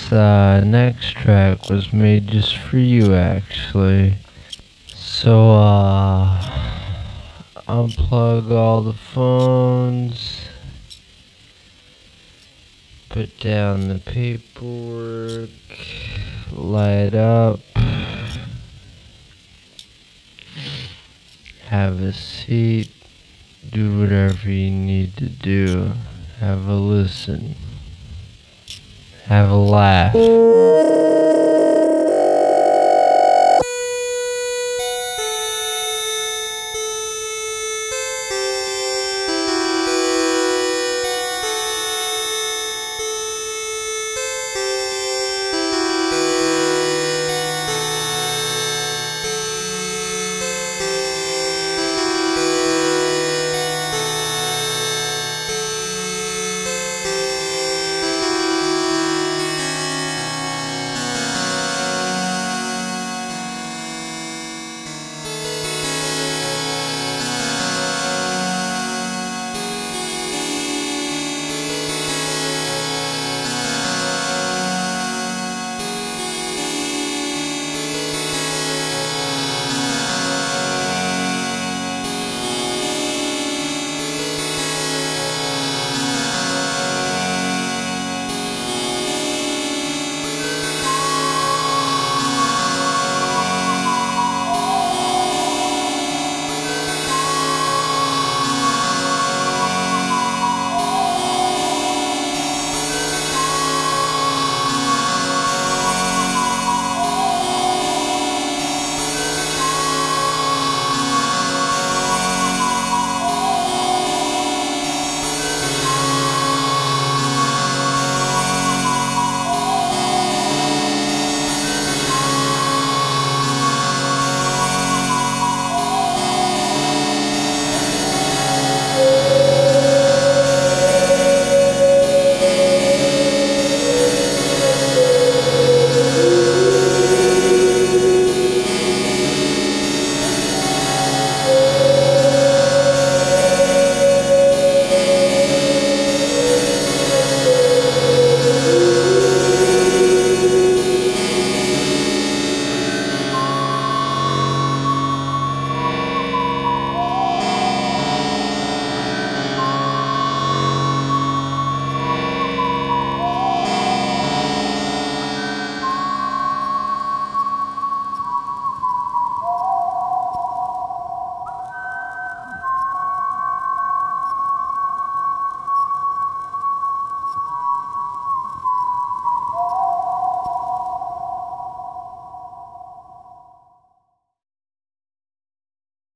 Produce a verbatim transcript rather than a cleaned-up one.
This uh, next track was made just for you, actually. So, uh, unplug all the phones, put down the paperwork, light up, have a seat, do whatever you need to do, have a listen, have a laugh.